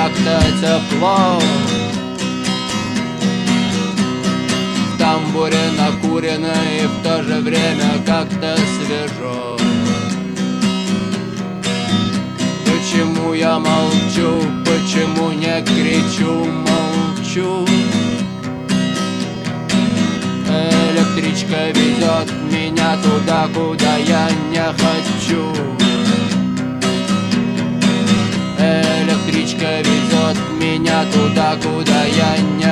как-то тепло. В тамбуре накурено и в то же время как-то свежо. Почему я молчу, почему не кричу, молчу? Электричка везет меня туда, куда я не хочу. Электричка везет меня туда, куда я не